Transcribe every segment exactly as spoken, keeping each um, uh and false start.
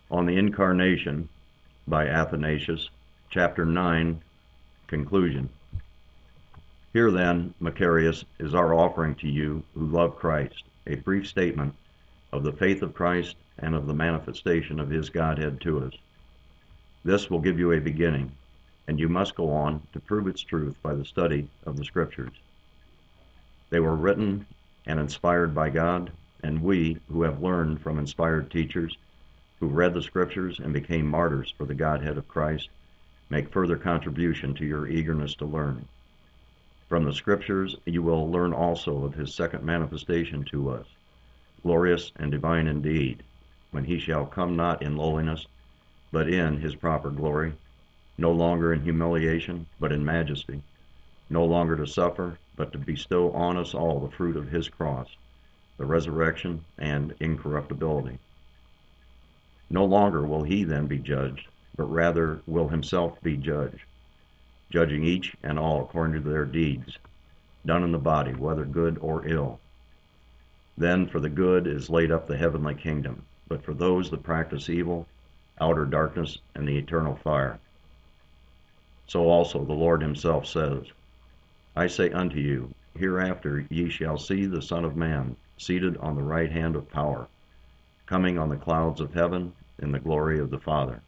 On the Incarnation by Athanasius, Chapter nine, Conclusion. Here then, Macarius, is our offering to you who love Christ, a brief statement of the faith of Christ and of the manifestation of his Godhead to us. This will give you a beginning, and you must go on to prove its truth by the study of the Scriptures. They were written and inspired by God, and we, who have learned from inspired teachers, who read the Scriptures and became martyrs for the Godhead of Christ, make further contribution to your eagerness to learn. From the Scriptures you will learn also of his second manifestation to us, glorious and divine indeed, when he shall come not in lowliness, but in his proper glory, no longer in humiliation, but in majesty, no longer to suffer, but to bestow on us all the fruit of his cross, the resurrection and incorruptibility. No longer will he then be judged, but rather will himself be judged, judging each and all according to their deeds, done in the body, whether good or ill. Then for the good is laid up the heavenly kingdom, but for those that practice evil, outer darkness and the eternal fire. So also the Lord himself says, I say unto you, hereafter ye shall see the Son of Man seated on the right hand of power, coming on the clouds of heaven in the glory of the Father.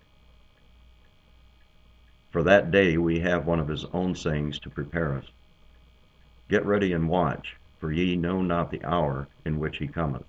For that day we have one of his own sayings to prepare us. Get ready and watch, for ye know not the hour in which he cometh.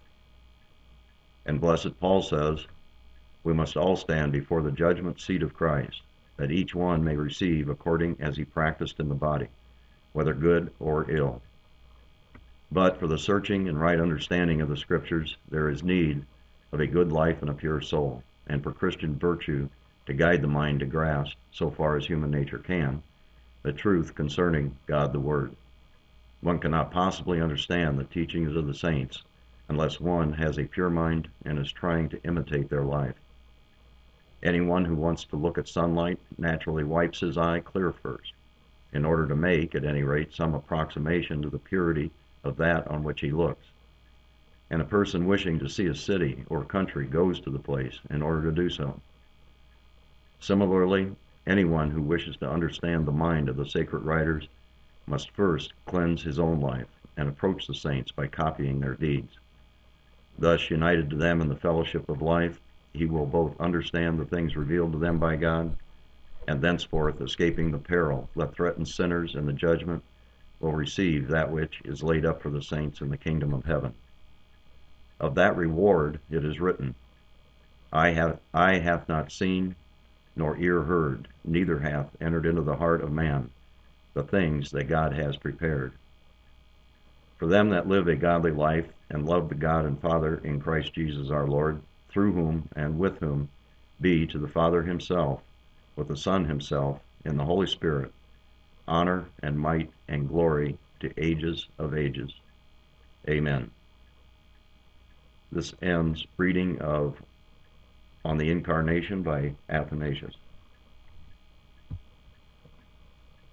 And blessed Paul says, we must all stand before the judgment seat of Christ, that each one may receive according as he practiced in the body, whether good or ill. But for the searching and right understanding of the Scriptures, there is need of a good life and a pure soul, and for Christian virtue to guide the mind to grasp, so far as human nature can, the truth concerning God the Word. One cannot possibly understand the teachings of the saints unless one has a pure mind and is trying to imitate their life. Anyone who wants to look at sunlight naturally wipes his eye clear first, in order to make, at any rate, some approximation to the purity of that on which he looks. And a person wishing to see a city or country goes to the place in order to do so. Similarly, anyone who wishes to understand the mind of the sacred writers must first cleanse his own life and approach the saints by copying their deeds. Thus, united to them in the fellowship of life, he will both understand the things revealed to them by God, and thenceforth, escaping the peril that threatens sinners in the judgment, will receive that which is laid up for the saints in the kingdom of heaven. Of that reward it is written, Eye hath, eye hath not seen, nor ear heard, neither hath entered into the heart of man the things that God has prepared for them that live a godly life and love the God and Father in Christ Jesus our Lord, through whom and with whom be to the Father himself, with the Son himself, in the Holy Spirit, honor and might and glory to ages of ages. Amen. This ends reading of On the Incarnation by Athanasius.